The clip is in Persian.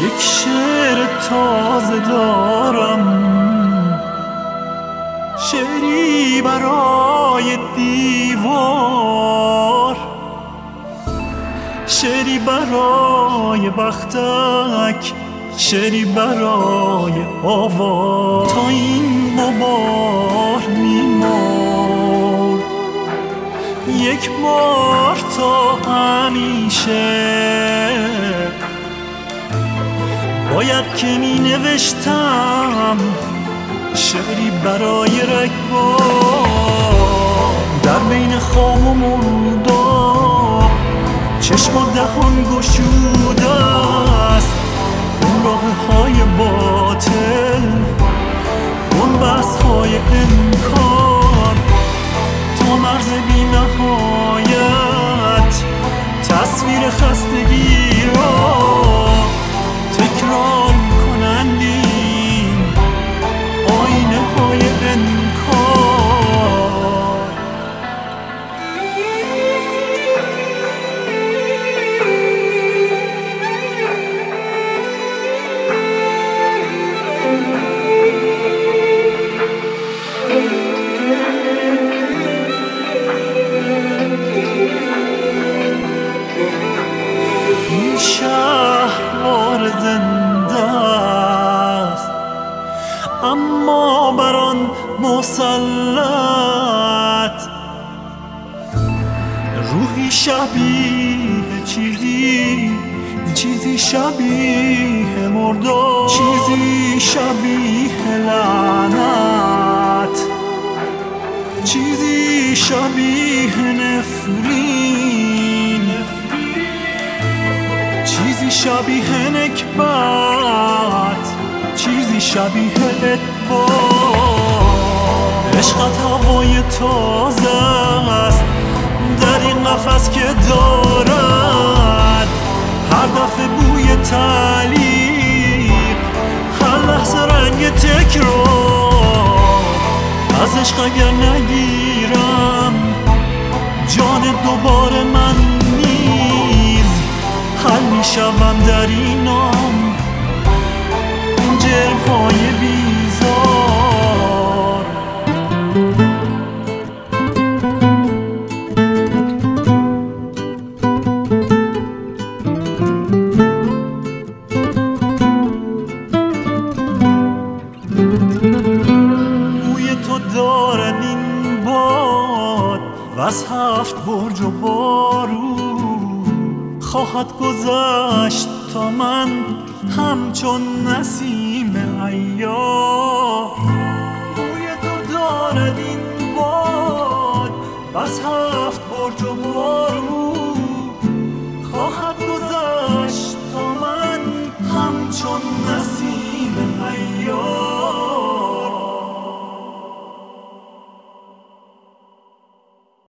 یک شعر تازه دارم، شعری برای دیوار، شعری برای بختک، شعری برای آوار. تا این غبار می‌مرد یک بار تا همیشه، باید که می نوشتم شعری برای رگبار. در بین خام و مرداب چشم و دهان گشوده است، اون راه های باطل، اون بحث های انکار، تا مرز بی نهایت تصویر خستگی را تکرار کنند این آینه های انکار. این شهر زنده است، اما بر آن مسلط روحی شبیه چیزی شبیه مردار، چیزی شبیه لعنت، چیزی شبیه نفرین، چیزی شبیه نکبت، چیزی شبیه ادبار. عشقت هوای تازه است در این قفس که دارد هر دفعه بوی تعلیق، هر لحظه رنگ تکرار. از عشق اگر نگیرم جان دوباره من نیز حل میشوم در این نام، این جرم‌های بیزار. بوی تو دارد این باد و از 7 برج و بارون خواهد گذشت تا من همچون نسیم عیار. بوی تو دارد این باد و از 7 برج و بارون